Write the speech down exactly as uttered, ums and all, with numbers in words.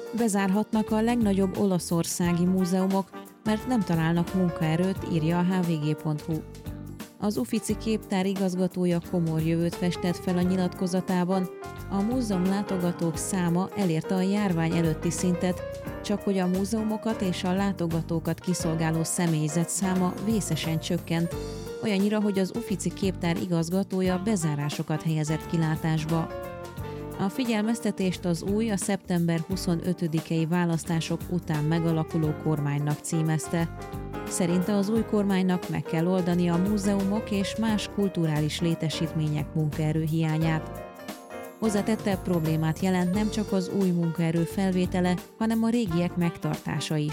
Bezárhatnak a legnagyobb olaszországi múzeumok, mert nem találnak munkaerőt, írja a há vé gé pont hú. Az Uffizi képtár igazgatója komor jövőt festett fel a nyilatkozatában, a múzeum látogatók száma elérte a járvány előtti szintet, csak hogy a múzeumokat és a látogatókat kiszolgáló személyzet száma vészesen csökkent, olyannyira, hogy az Uffizi képtár igazgatója bezárásokat helyezett kilátásba. A figyelmeztetést az új, a szeptember huszonötödikei választások után megalakuló kormánynak címezte. Szerinte az új kormánynak meg kell oldani a múzeumok és más kulturális létesítmények munkaerő hiányát. Hozzátette, problémát jelent nem csak az új munkaerő felvétele, hanem a régiek megtartása is.